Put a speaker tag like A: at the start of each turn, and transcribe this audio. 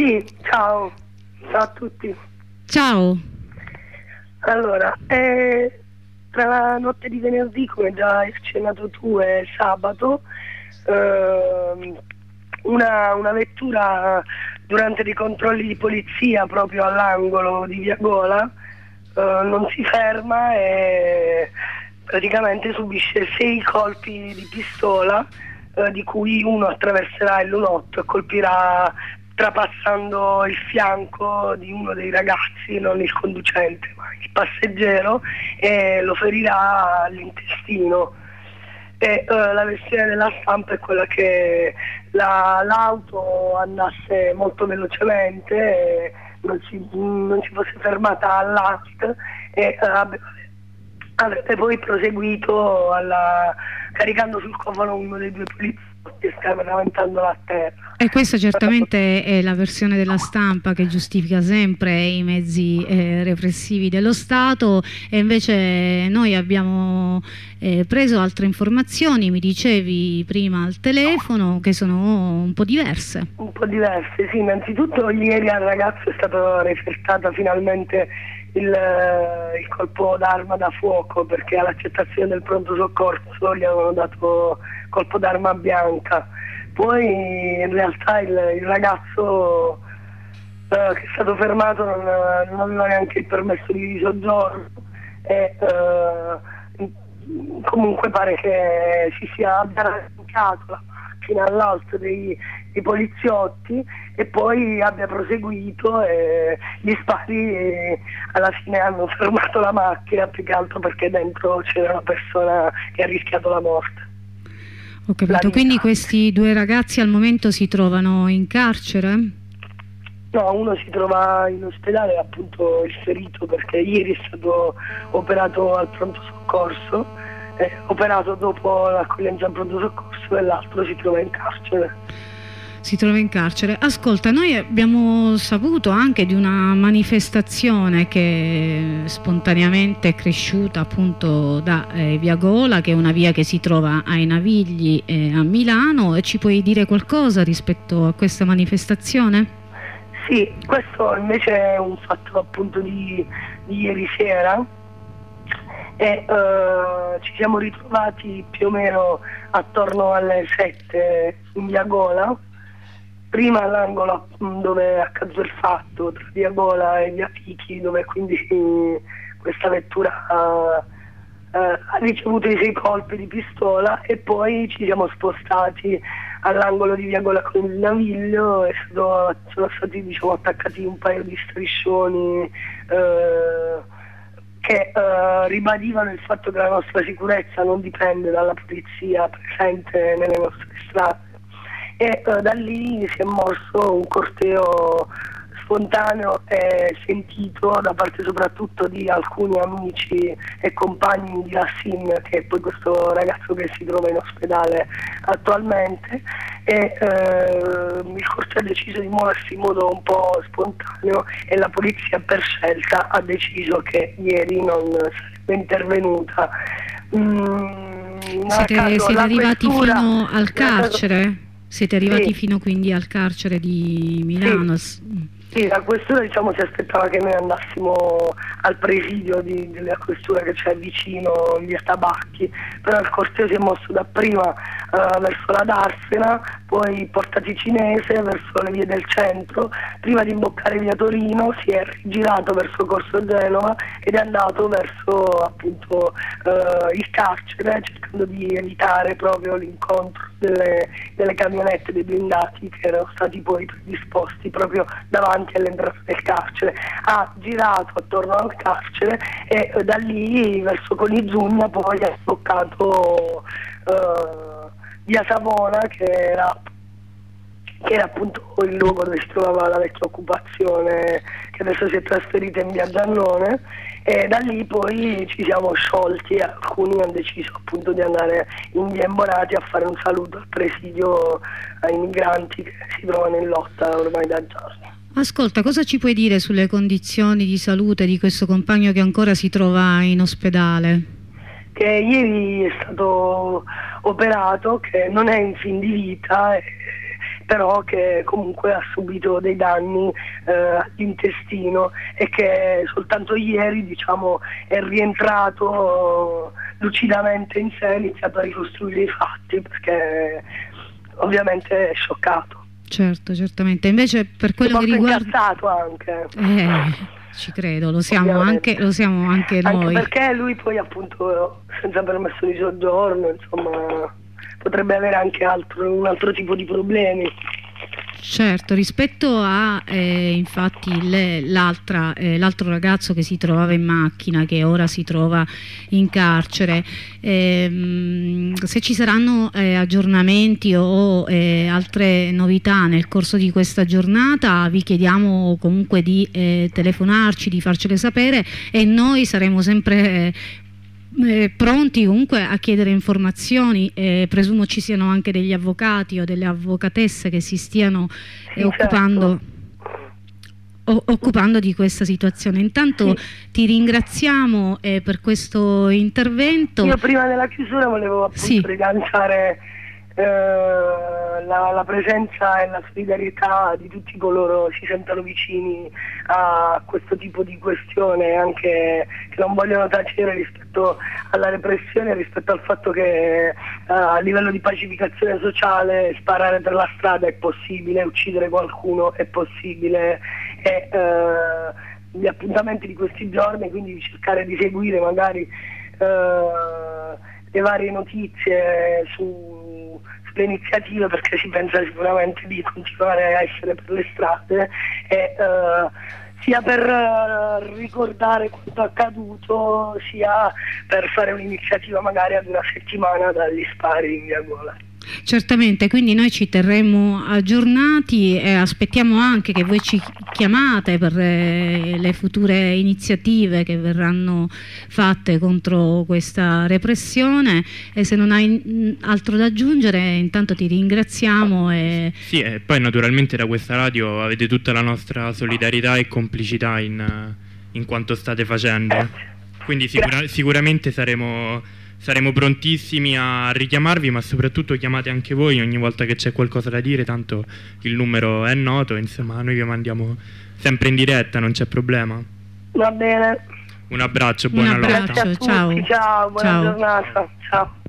A: Sì, ciao a tutti.
B: Ciao.
A: Allora, tra la notte di venerdì, come già hai accennato tu, e sabato, una vettura durante dei controlli di polizia proprio all'angolo di Via Gola non si ferma e praticamente subisce 6 colpi di pistola, di cui uno attraverserà il lunotto e colpirà trapassando il fianco di uno dei ragazzi, non il conducente ma il passeggero, e lo ferirà all'intestino. La versione della stampa è quella che l'auto andasse molto velocemente, non si fosse fermata all'ast e avrebbe poi proseguito caricando sul cofano uno dei 2 poliziotti e scaraventandolo a terra.
B: E questa certamente è la versione della stampa che giustifica sempre i mezzi repressivi dello Stato, e invece noi abbiamo preso altre informazioni, mi dicevi prima al telefono, che sono un po' diverse.
A: Un po' diverse, sì. Innanzitutto ieri al ragazzo è stato refertato finalmente il colpo d'arma da fuoco, perché all'accettazione del pronto soccorso gli avevano dato colpo d'arma bianca. Poi in realtà il ragazzo che è stato fermato non aveva neanche il permesso di soggiorno e comunque pare che si sia arrancato la macchina all'alto dei poliziotti e poi abbia proseguito, e gli spari alla fine hanno fermato la macchina, più che altro perché dentro c'era una persona che ha rischiato la morte.
B: Ho capito, quindi questi 2 ragazzi al momento si trovano in carcere?
A: No, uno si trova in ospedale, appunto il ferito, perché ieri è stato operato al pronto soccorso, operato dopo l'accoglienza al pronto soccorso, e l'altro si trova in carcere.
B: Si trova in carcere. Ascolta, noi abbiamo saputo anche di una manifestazione che spontaneamente è cresciuta appunto da Via Gola, che è una via che si trova ai Navigli a Milano, e ci puoi dire qualcosa rispetto a questa manifestazione?
A: Sì, questo invece è un fatto appunto di ieri sera, e ci siamo ritrovati più o meno attorno alle 7 in Via Gola, prima all'angolo dove è accaduto il fatto, tra Via Gola e Via Pichi, dove quindi questa vettura ha ricevuto i 6 colpi di pistola, e poi ci siamo spostati all'angolo di Via Gola con il Naviglio e sono stati, diciamo, attaccati un paio di striscioni che ribadivano il fatto che la nostra sicurezza non dipende dalla polizia presente nelle nostre strade, e da lì si è mosso un corteo spontaneo e sentito da parte soprattutto di alcuni amici e compagni di Lassin, che è poi questo ragazzo che si trova in ospedale attualmente, e il corteo ha deciso di muoversi in modo un po' spontaneo, e la polizia per scelta ha deciso che ieri non sarebbe intervenuta.
B: Siete arrivati fino al carcere? Siete arrivati fino quindi al carcere di Milano?
A: Sì, la questura, diciamo, si aspettava che noi andassimo al presidio della questura che c'è vicino in via Tabacchi, però il corteo si è mosso dapprima verso la Darsena, poi Porta Ticinese, verso le vie del centro, prima di imboccare via Torino si è rigirato verso Corso Genova ed è andato verso appunto il carcere, cercando di evitare proprio l'incontro delle camionette dei blindati che erano stati poi predisposti proprio davanti all'entrata del carcere. Ha girato attorno al carcere e da lì verso Conizugna poi ha sboccato via Savona, che era appunto il luogo dove si trovava la vecchia occupazione, che adesso si è trasferita in via Giannone, e da lì poi ci siamo sciolti e alcuni hanno deciso appunto di andare in via Emborati a fare un saluto al presidio ai migranti che si trovano in lotta ormai da giorni.
B: Ascolta, cosa ci puoi dire sulle condizioni di salute di questo compagno che ancora si trova in ospedale?
A: Che ieri è stato operato, che non è in fin di vita, però che comunque ha subito dei danni all'intestino e che soltanto ieri, diciamo, è rientrato lucidamente in sé, ha iniziato a ricostruire i fatti perché ovviamente è scioccato.
B: Certo, certamente. Invece per quello che riguarda...
A: incazzato anche.
B: Ci credo, lo siamo anche noi.
A: Anche perché lui poi appunto senza permesso di soggiorno, insomma, potrebbe avere anche un altro tipo di problemi.
B: Certo, rispetto a infatti l'altro ragazzo che si trovava in macchina, che ora si trova in carcere, se ci saranno aggiornamenti o altre novità nel corso di questa giornata, vi chiediamo comunque di telefonarci, di farcele sapere, e noi saremo sempre pronti comunque a chiedere informazioni. Presumo ci siano anche degli avvocati o delle avvocatesse che si stiano occupando di questa situazione. Intanto ti ringraziamo per questo intervento.
A: Io prima della chiusura volevo appunto rilanciare la presenza e la solidarietà di tutti coloro che si sentono vicini a questo tipo di questione, anche che non vogliono tacere rispetto alla repressione, rispetto al fatto che a livello di pacificazione sociale sparare per la strada è possibile, uccidere qualcuno è possibile, e gli appuntamenti di questi giorni, quindi cercare di seguire magari le varie notizie sulle iniziative, perché si pensa sicuramente di continuare a essere per le strade, e sia per ricordare quanto accaduto, sia per fare un'iniziativa magari ad una settimana dagli spari in via Gola.
B: Certamente, quindi noi ci terremo aggiornati e aspettiamo anche che voi ci chiamate per le future iniziative che verranno fatte contro questa repressione, e se non hai altro da aggiungere intanto ti ringraziamo.
C: Sì, e poi naturalmente da questa radio avete tutta la nostra solidarietà e complicità in quanto state facendo, quindi sicuramente saremo prontissimi a richiamarvi, ma soprattutto chiamate anche voi ogni volta che c'è qualcosa da dire, tanto il numero è noto, insomma noi vi mandiamo sempre in diretta, non c'è problema.
A: Va bene.
C: Un abbraccio, buona lotta.
B: Ciao.
A: Ciao, buona giornata. Ciao.